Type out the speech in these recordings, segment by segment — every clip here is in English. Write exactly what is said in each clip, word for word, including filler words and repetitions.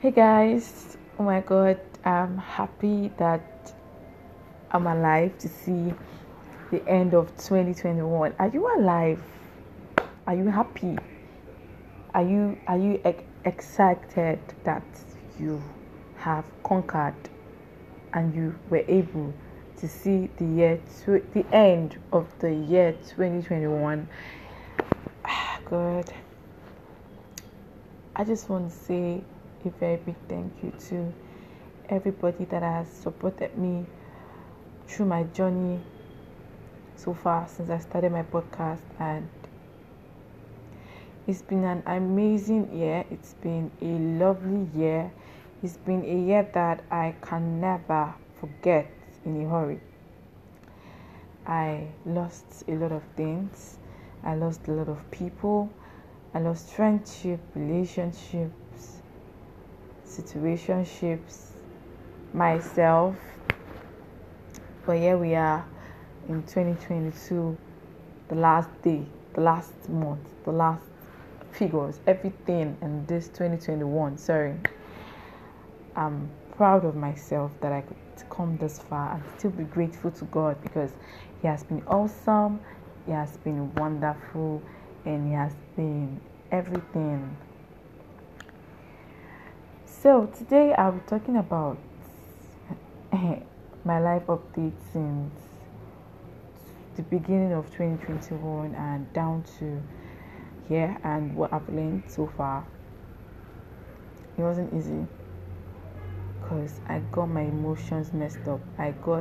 Hey guys, oh my god, I'm happy that I'm alive to see the end of twenty twenty-one. Are you alive? Are you happy? Are you are you ex- excited that you have conquered and you were able to see the year tw- the end of the year twenty twenty-one? Ah, God. I just want to say a very big thank you to everybody that has supported me through my journey so far since I started my podcast, and it's been an amazing year. It's been a lovely year. It's been a year that I can never forget in a hurry. I lost a lot of things. I lost a lot of people. I lost friendship, relationships, situationships, myself. But here we are in twenty twenty-two, the last day, the last month, the last figures, everything in this twenty twenty-one. Sorry. I'm proud of myself that I could come this far and still be grateful to God, because He has been awesome, He has been wonderful, and He has been everything. So today I'll be talking about my life update since the beginning of twenty twenty-one and down to here, and what I've learned so far. It wasn't easy because I got my emotions messed up. I got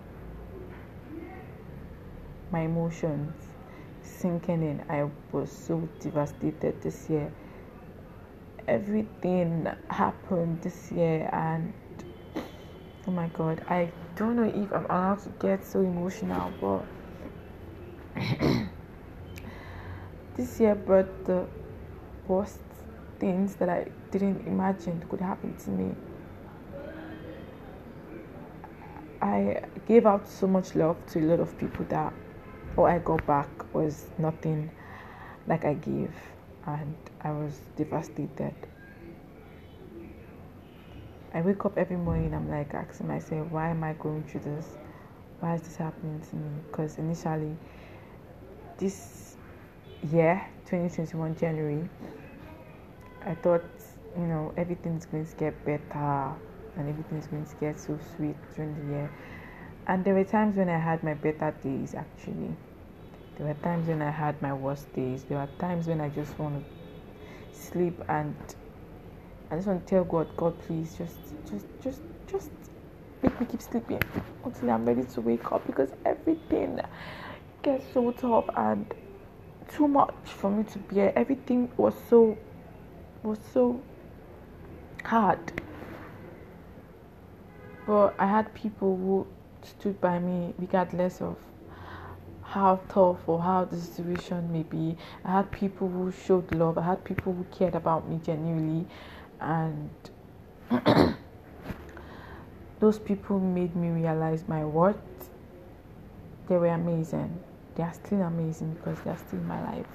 my emotions sinking in. I was so devastated this year. Everything happened this year, and oh my god, I don't know if I'm allowed to get so emotional, but this year brought the worst things that I didn't imagine could happen to me. I gave out so much love to a lot of people that all I got back was nothing like I gave, and I was devastated. I wake up every morning, I'm like asking myself, why am I going through this? Why is this happening to me? Because initially, this year, twenty twenty-one January, I thought, you know, everything's going to get better and everything's going to get so sweet during the year. And there were times when I had my better days, actually. There were times when I had my worst days. There were times when I just want to sleep, and I just want to tell God, God, please, just, just, just, just make me keep sleeping until I'm ready to wake up, because everything gets so tough and too much for me to bear. Everything was so, was so hard. But I had people who stood by me regardless of how tough or how the situation may be. I had people who showed love. I had people who cared about me genuinely, and those people made me realize my worth. They were amazing. They are still amazing because they are still in my life.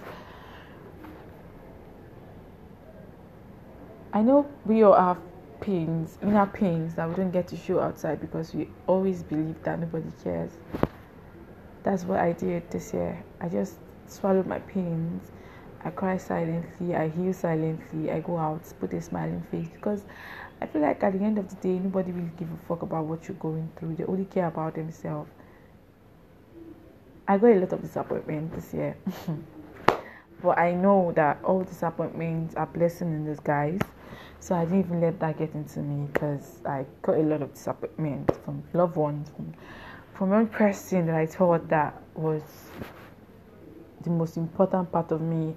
I know we all have pains, inner pains that we don't get to show outside because we always believe that nobody cares. That's what I did this year. I just swallowed my pains. I cry silently. I heal silently. I go out, put a smiling face, because I feel like at the end of the day, nobody really give a fuck about what you're going through. They only care about themselves. I got a lot of disappointment this year. But I know that all disappointments are blessings in disguise. So I didn't even let that get into me, because I got a lot of disappointment from loved ones, from from one person that I thought that was the most important part of me.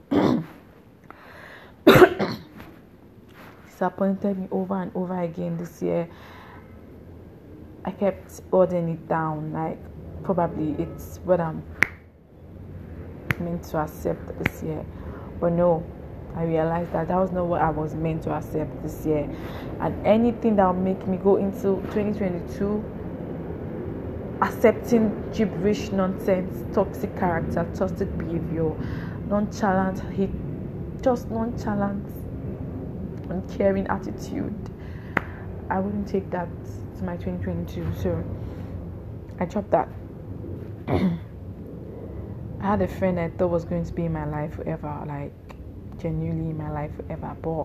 Disappointed me over and over again this year. I kept holding it down, like probably it's what I'm meant to accept this year. But no, I realized that that was not what I was meant to accept this year. And anything that will make me go into twenty twenty-two accepting gibberish, nonsense, toxic character, toxic behavior, nonchalant hate, just nonchalant uncaring attitude. I wouldn't take that to my twenty twenty-two, so I dropped that. I had a friend I thought was going to be in my life forever, like genuinely in my life forever, but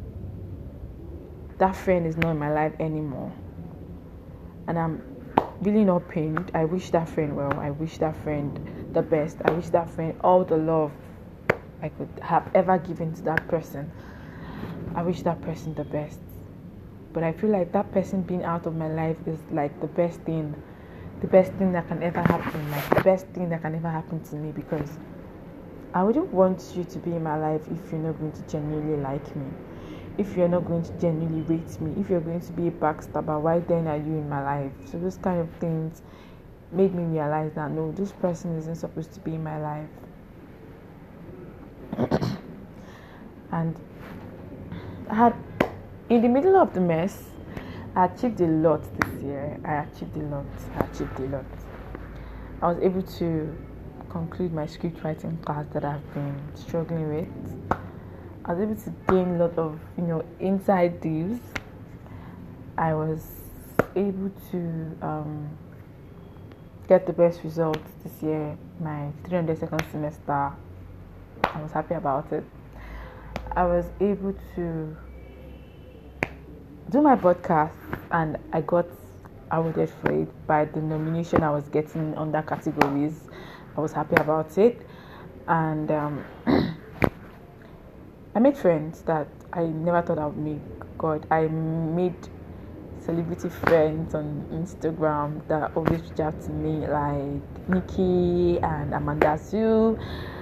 that friend is not in my life anymore, and I'm really not pained. I wish that friend well. I wish that friend the best. I wish that friend all the love I could have ever given to that person. I wish that person the best. But I feel like that person being out of my life is like the best thing, the best thing that can ever happen, like the best thing that can ever happen to me, because I wouldn't want you to be in my life if you're not going to genuinely like me, if you're not going to genuinely rate me, if you're going to be a backstabber. Why then are you in my life? So those kind of things made me realize that no, this person isn't supposed to be in my life. And I had, in the middle of the mess, I achieved a lot this year. I achieved a lot. I achieved a lot. I was able to conclude my script writing class that I've been struggling with. I was able to gain a lot of, you know, inside deals. I was able to um, get the best results this year. My three hundred second semester, I was happy about it. I was able to do my podcast, and I got awarded for it by the nomination I was getting under categories. I was happy about it, and um, I made friends that I never thought I would make. God, I made celebrity friends on Instagram that always reach out to me, like Nikki and Amanda Sue.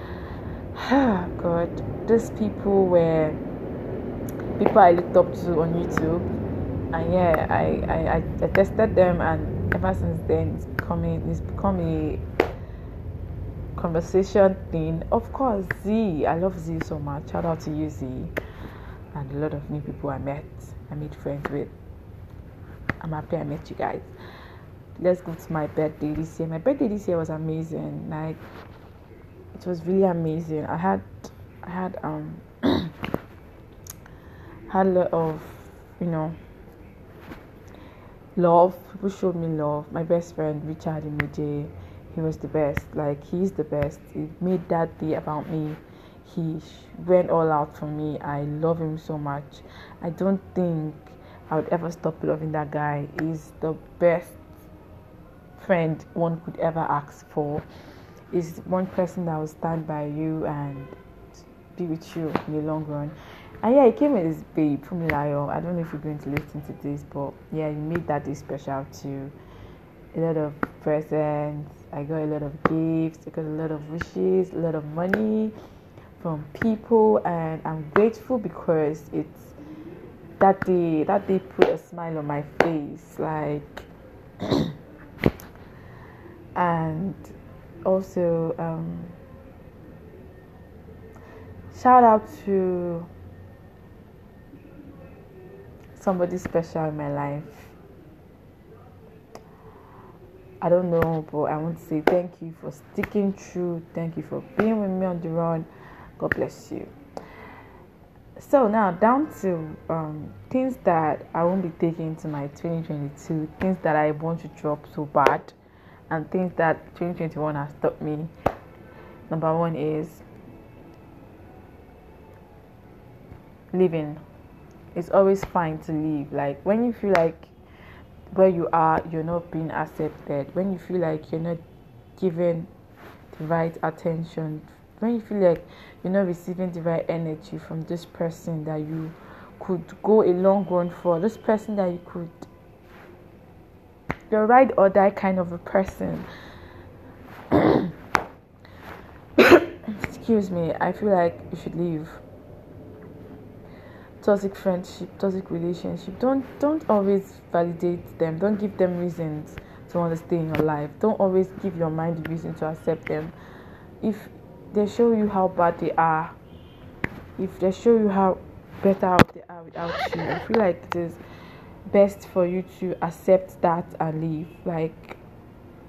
God, these people were people I looked up to on YouTube, and yeah, I, I, I, I tested them, and ever since then it's becoming it's become a conversation thing. Of course, Z, I love Z so much. Shout out to you, Z, and a lot of new people I met, I made friends with. I'm happy I met you guys. Let's go to my birthday this year. My birthday this year was amazing. Like, it was really amazing. I had, I had um. had a lot of, you know, love. People showed me love. My best friend Richard Imuje, he was the best. Like, he's the best. He made that day about me. He went all out for me. I love him so much. I don't think I would ever stop loving that guy. He's the best friend one could ever ask for. He's one person that will stand by you and be with you in the long run. And yeah, he came with his babe, Fumilayo. I don't know if you're going to listen to this, but yeah, he made that day special too. A lot of presents. I got a lot of gifts. I got a lot of wishes, a lot of money from people, and I'm grateful because it's that day. That day put a smile on my face, like, and also um, shout out to somebody special in my life. I don't know, but I want to say thank you for sticking through. Thank you for being with me on the run. God bless you. So now down to um, things that I won't be taking into my twenty twenty-two, things that I want to drop so bad, and things that twenty twenty-one has taught me. Number one is living. It's always fine to leave. Like, when you feel like where you are, you're not being accepted, when you feel like you're not given the right attention, when you feel like you're not receiving the right energy from this person that you could go a long run for, this person that you could, you're ride or die kind of a person. Excuse me, I feel like you should leave. Toxic friendship, toxic relationship, don't don't always validate them. Don't give them reasons to want to stay in your life. Don't always give your mind the reason to accept them. If they show you how bad they are, if they show you how better off they are without you, I feel like it is best for you to accept that and leave. Like,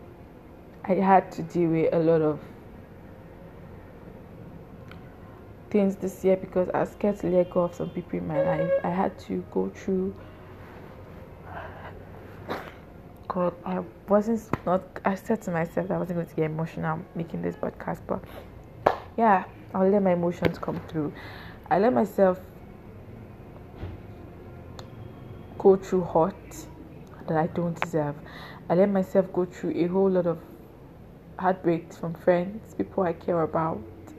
I had to deal with a lot of things this year because I was scared to let go of some people in my life. I had to go through. God, I wasn't not. I said to myself that I wasn't going to get emotional making this podcast, but yeah, I'll let my emotions come through. I let myself go through hurt that I don't deserve. I let myself go through a whole lot of heartbreaks from friends, people I care about.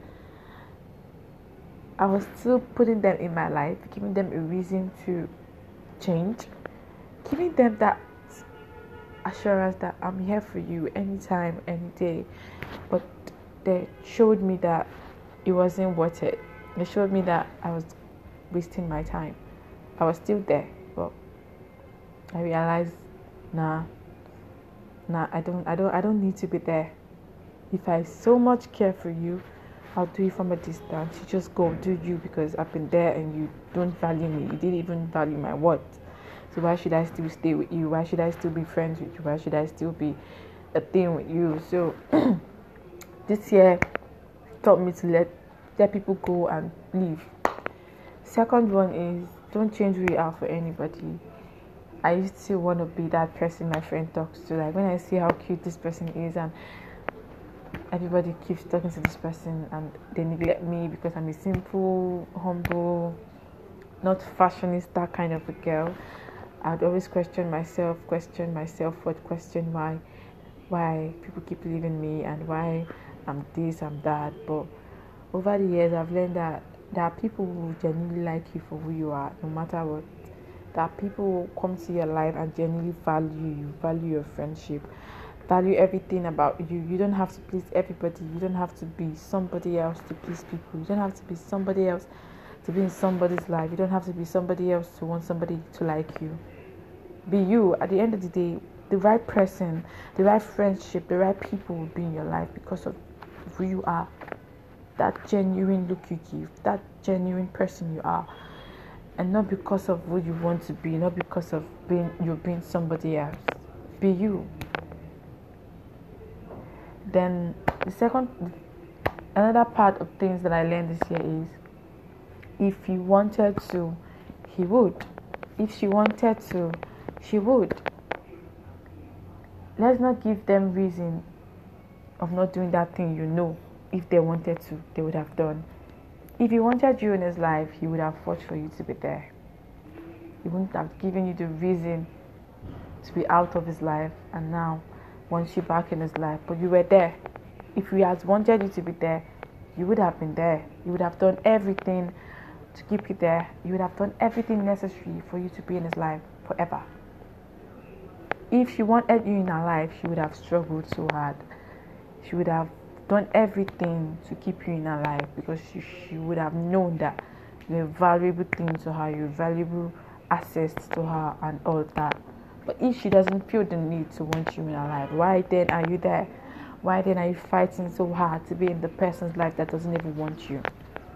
I was still putting them in my life, giving them a reason to change, giving them that assurance that I'm here for you anytime, any day. But they showed me that it wasn't worth it. They showed me that I was wasting my time. I was still there, but I realized, nah, nah, I don't, I don't, I don't need to be there. If I so much care for you, I'll do it from a distance. You just go do you because I've been there and you don't value me. You didn't even value my words. So why should I still stay with you? Why should I still be friends with you? Why should I still be a thing with you? So this year taught me to let let people go and leave. Second one is don't change who you are for anybody. I used to want to be that person my friend talks to. Like when I see how cute this person is and everybody keeps talking to this person and they neglect me because I'm a simple, humble, not fashionista kind of a girl. I'd always question myself, question myself, what question why, why people keep leaving me and why I'm this, I'm that. But over the years, I've learned that there are people who genuinely like you for who you are, no matter what. There are people who come to your life and genuinely value you, value your friendship, value everything about you. You don't have to please everybody. You don't have to be somebody else to please people. You don't have to be somebody else to be in somebody's life. You don't have to be somebody else to want somebody to like you. Be you. At the end of the day, the right person, the right friendship, the right people will be in your life because of who you are. That genuine look you give, that genuine person you are, and not because of who you want to be, not because of being you're being somebody else. Be you. Then the second, another part of things that I learned this year is, if he wanted to, he would. If she wanted to, she would. Let's not give them reason of not doing that thing. You know, if they wanted to, they would have done. If he wanted you in his life, he would have fought for you to be there. He wouldn't have given you the reason to be out of his life and now wants you back in his life. But you were there. If he had wanted you to be there, you would have been there. You would have done everything to keep you there. You would have done everything necessary for you to be in his life forever. If she wanted you in her life, she would have struggled so hard. She would have done everything to keep you in her life because she, she would have known that you're a valuable thing to her, you're a valuable asset to her and all that. But if she doesn't feel the need to want you in her life, why then are you there? Why then are you fighting so hard to be in the person's life that doesn't even want you?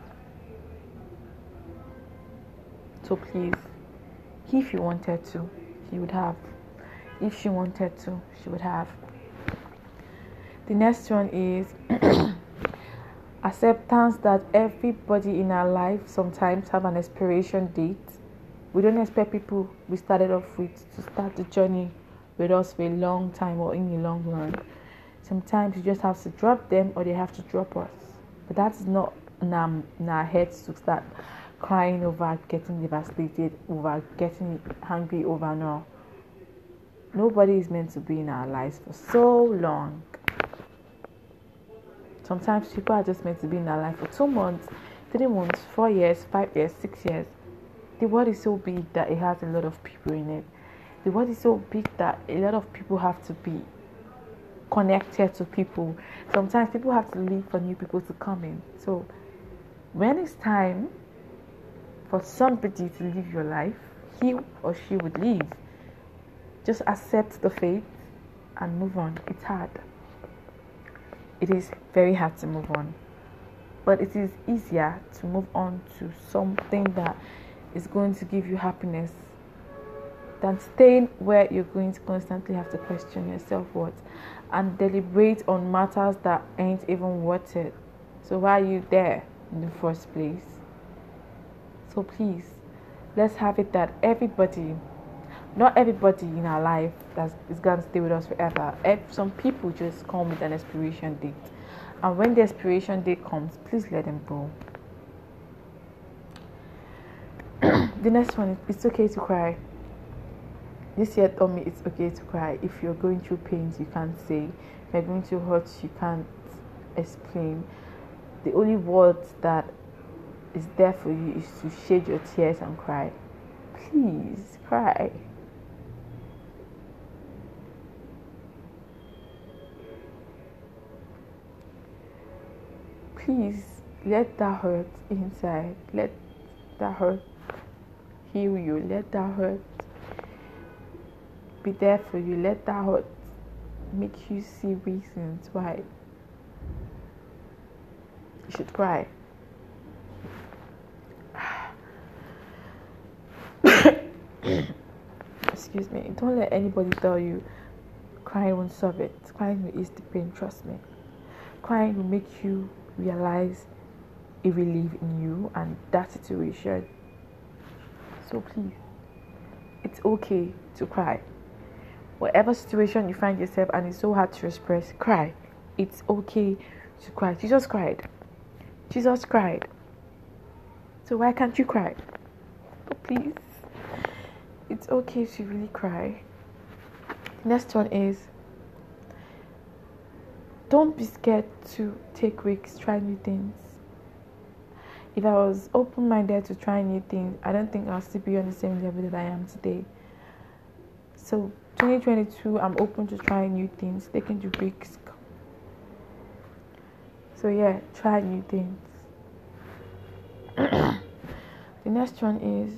So please, if you wanted to, he would have. If she wanted to, she would have. The next one is acceptance that everybody in our life sometimes have an expiration date. We don't expect people we started off with to start the journey with us for a long time or in the long run. Sometimes you just have to drop them or they have to drop us. But that's not in our, in our heads to start crying over getting devastated, over getting angry over now. Nobody is meant to be in our lives for so long. Sometimes people are just meant to be in our life for two months, three months, four years, five years, six years. The world is so big that it has a lot of people in it. The world is so big that a lot of people have to be connected to people. Sometimes people have to leave for new people to come in. So when it's time for somebody to leave your life, he or she would leave. Just accept the fate and move on. It's hard. It is very hard to move on. But it is easier to move on to something that is going to give you happiness than staying where you're going to constantly have to question your self-worth and deliberate on matters that ain't even worth it. So why are you there? in the first place. So please, let's have it that everybody, not everybody in our life that is gonna stay with us forever. Some people just come with an expiration date, and when the expiration date comes, please let them go. The next one is it's okay to cry. This year taught me it's okay to cry. If you're going through pains, you can't say. If you're going through hurts, you can't explain. The only words that is there for you is to shed your tears and cry. Please cry. Please let that hurt inside. Let that hurt heal you. Let that hurt be there for you. Let that hurt make you see reasons why you should cry. Excuse me. Don't let anybody tell you crying won't solve it. Crying will ease the pain, trust me. Crying will make you realize a relief in you and that situation. So please, it's okay to cry. Whatever situation you find yourself and it's so hard to express, cry. It's okay to cry. Jesus cried. Jesus cried. So why can't you cry? Oh, please. It's okay to really cry. The next one is don't be scared to take risks, try new things. If I was open-minded to try new things, I don't think I'll still be on the same level that I am today. So twenty twenty-two, I'm open to trying new things, taking the risk. So yeah, try new things. The next one is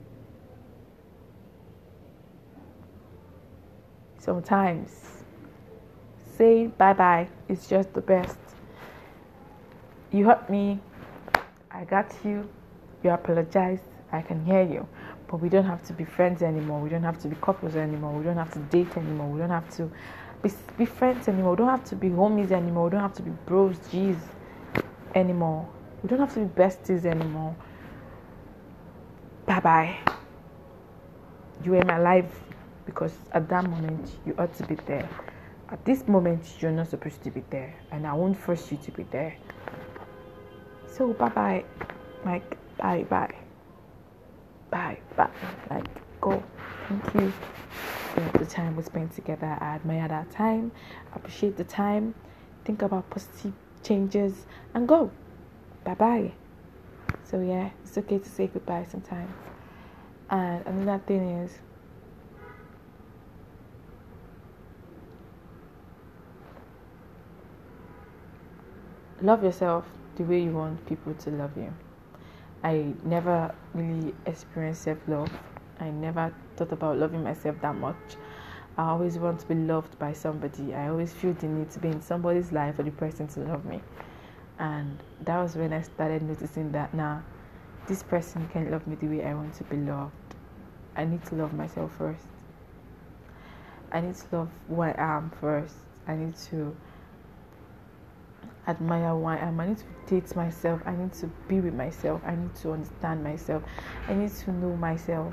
sometimes say bye-bye. It's just the best. You hurt me, I got you, you apologize, I can hear you. But we don't have to be friends anymore. We don't have to be couples anymore. We don't have to date anymore. We don't have to be, be friends anymore. We don't have to be homies anymore. We don't have to be bros, G's anymore. We don't have to be besties anymore. Bye-bye. You were in my life because at that moment you ought to be there. At this moment you're not supposed to be there, and I won't force you to be there. So bye-bye. Like bye-bye. Bye, bye, like, go. Thank you for the time we spent together. I admire that time, appreciate the time, think about positive changes, and go. Bye bye. So, yeah, it's okay to say goodbye sometimes. And another thing is, love yourself the way you want people to love you. I never really experienced self-love. I never thought about loving myself that much. I always want to be loved by somebody. I always feel the need to be in somebody's life for the person to love me. And that was when I started noticing that now, this person can love me the way I want to be loved. I need to love myself first. I need to love who I am first. I need to admire who I am. I need to date myself. I need to be with myself. I need to understand myself. I need to know myself.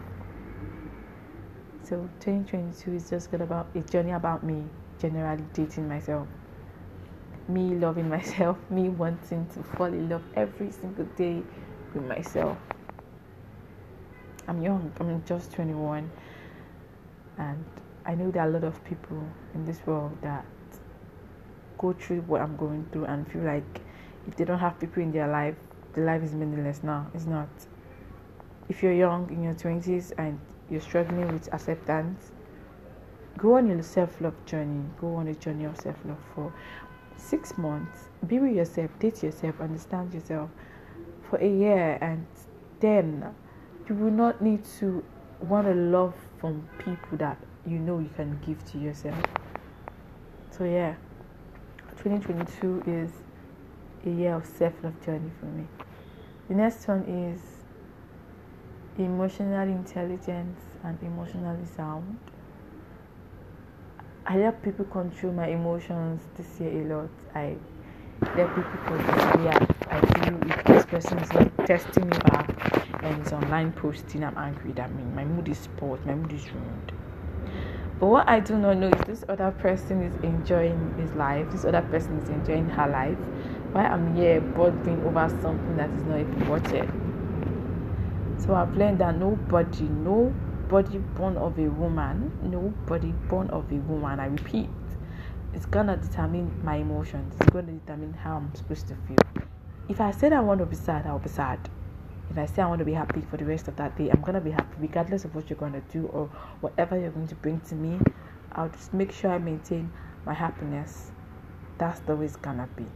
So twenty twenty-two is just good about a journey about me generally dating myself, me loving myself, me wanting to fall in love every single day with myself. I'm young. I'm just twenty-one, and I know there are a lot of people in this world that go through what I'm going through and feel like if they don't have people in their life, the life is meaningless. Now it's not. If you're young in your twenties and you're struggling with acceptance, go on your self-love journey. Go on a journey of self-love for six months. Be with yourself, date yourself, understand yourself for a year, and then you will not need to want to love from people that you know you can give to yourself. So yeah, twenty twenty-two is a year of self-love journey for me. The next one is emotionally intelligent and emotionally sound. I help people control my emotions this year a lot. I There be people that yeah, I feel if this person is not testing me back and is online posting, I'm angry. That means my mood is spoiled, my mood is ruined. But what I do not know is this other person is enjoying his life, this other person is enjoying her life, while I'm here bothering over something that is not even worth it. So I've learned that nobody, nobody born of a woman, nobody born of a woman, I repeat, it's gonna determine my emotions. It's gonna determine how I'm supposed to feel. If I said I want to be sad, I'll be sad. If I say I want to be happy for the rest of that day, I'm gonna be happy regardless of what you're gonna do or whatever you're going to bring to me. I'll just make sure I maintain my happiness. That's the way it's gonna be.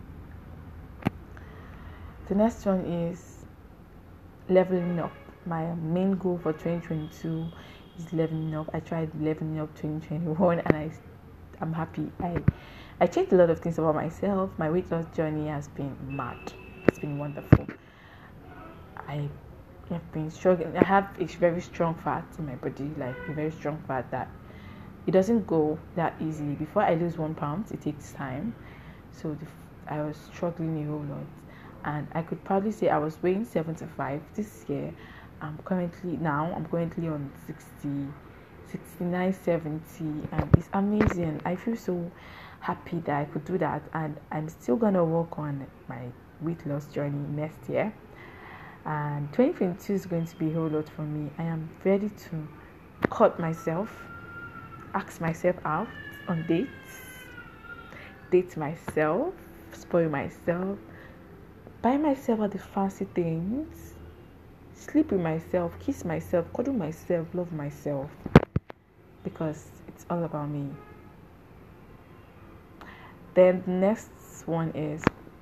The next one is leveling up. My main goal for twenty twenty-two is leveling up. I tried leveling up twenty twenty-one and I I'm happy. I I changed a lot of things about myself. My weight loss journey has been mad. It's been wonderful. I have been struggling. I have a very strong fat in my body, like a very strong fat that it doesn't go that easily. Before I lose one pound, it takes time. So the, I was struggling a whole lot, and I could probably say I was weighing seventy-five this year. I'm currently now I'm currently on sixty. sixty-nine, seventy, and it's amazing. I feel so happy that I could do that, and I'm still gonna work on my weight loss journey next year. And twenty twenty-two is going to be a whole lot for me. I am ready to cut myself, ask myself out on dates, date myself, spoil myself, buy myself all the fancy things, sleep with myself, kiss myself, cuddle myself, love myself. Because it's all about me. Then the next one is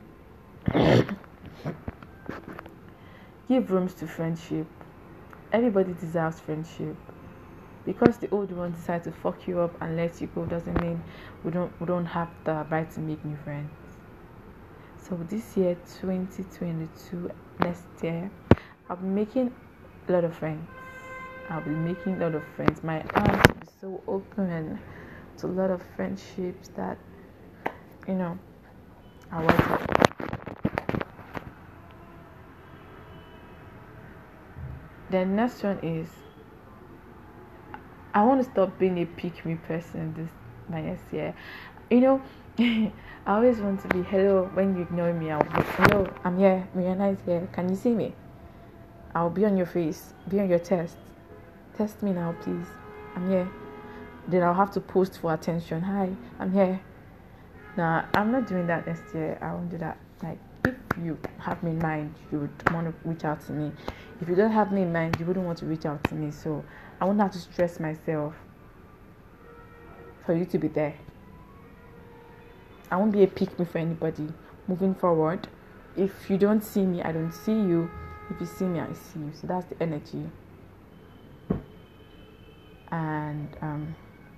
give rooms to friendship. Everybody deserves friendship. Because the old one decide to fuck you up and let you go doesn't mean we don't we don't have the right to make new friends. So this year, twenty twenty-two, next year, I'll be making a lot of friends. I'll be making a lot of friends. My arms will be so open to a lot of friendships that, you know, I want it. The next one is I want to stop being a pick-me person this my next year. You know, I always want to be hello when you ignore me. I'll be hello, I'm here. Rihanna is here. Can you see me? I'll be on your face, be on your chest. Test me now, please. I'm here. Then I'll have to post for attention. Hi, I'm here. Nah, I'm not doing that next year. I won't do that. Like, if you have me in mind, you would want to reach out to me. If you don't have me in mind, you wouldn't want to reach out to me. So I won't have to stress myself for you to be there. I won't be a pick me for anybody. Moving forward, if you don't see me, I don't see you. If you see me, I see you. So that's the energy. And um,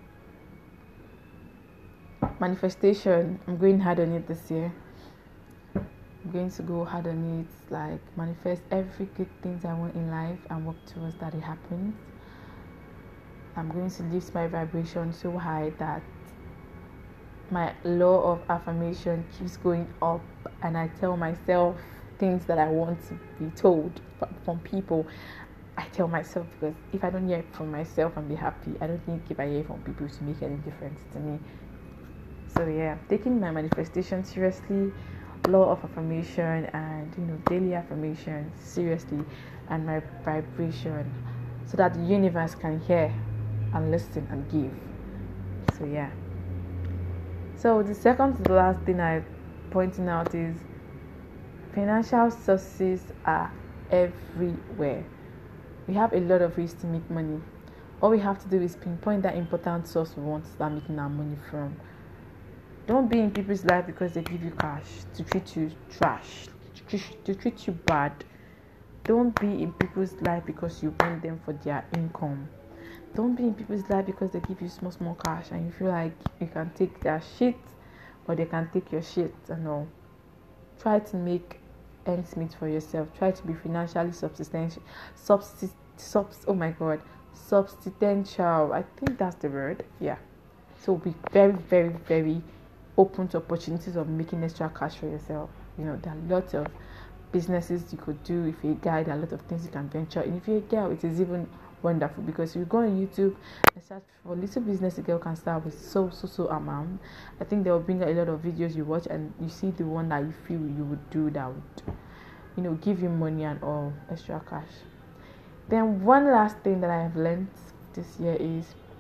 manifestation, I'm going hard on it this year. I'm going to go hard on it, like manifest every good thing I want in life and work towards that it happens. I'm going to lift my vibration so high that my law of affirmation keeps going up, and I tell myself things that I want to be told from people. I tell myself, because if I don't hear it from myself and be happy, I don't think if I hear it from people to make any difference to me. So yeah, taking my manifestation seriously, law of affirmation and you know daily affirmation seriously, and my vibration, so that the universe can hear and listen and give. So yeah. So the second to the last thing I'm pointing out is financial sources are everywhere. We have a lot of ways to make money. All we have to do is pinpoint that important source we want to start making our money from. Don't be in people's life because they give you cash to treat you trash, to treat you bad. Don't be in people's life because you want them for their income. Don't be in people's life because they give you small, small cash and you feel like you can take their shit or they can take your shit and all. Try to make ends meet for yourself. Try to be financially subsistential. Subsist, subs, oh my god. Substantial. I think that's the word. Yeah. So be very, very, very open to opportunities of making extra cash for yourself. You know, there are lots of businesses you could do. If you're a guy, there are a lot of things you can venture. And if you're a girl, it is even wonderful, because if you go on YouTube and search for little business a girl can start with so so so amount, I think they will bring a lot of videos you watch, and you see the one that you feel you would do that would, you know, give you money and all extra cash. Then one last thing that I have learned this year is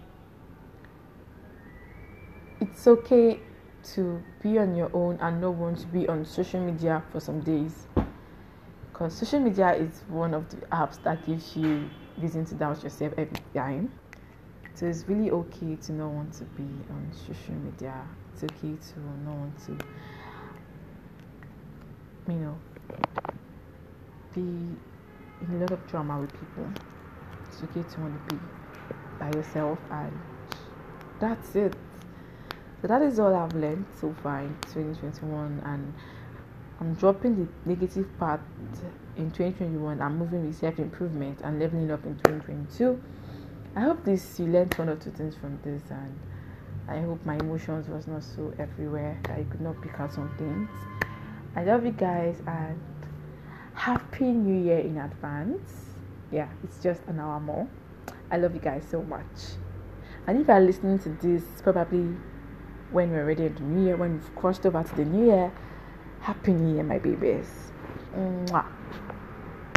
it's okay to be on your own and not want to be on social media for some days, because social media is one of the apps that gives you reason to doubt yourself every time. So it's really okay to not want to be on social media. It's okay to not want to, you know, be in a lot of drama with people. It's okay to want to be by yourself, and that's it. So that is all I've learned so far in twenty twenty-one, and I'm dropping the negative part in twenty twenty-one. I'm moving with self-improvement and leveling up in twenty twenty-two. I hope this you learned one or two things from this, and I hope my emotions was not so everywhere that you could not pick out some things. I love you guys, and happy new year in advance. Yeah, it's just an hour more. I love you guys so much. And if you are listening to this probably when we're ready at the new year, when we've crossed over to the new year, happy new year, my babies. Mwah.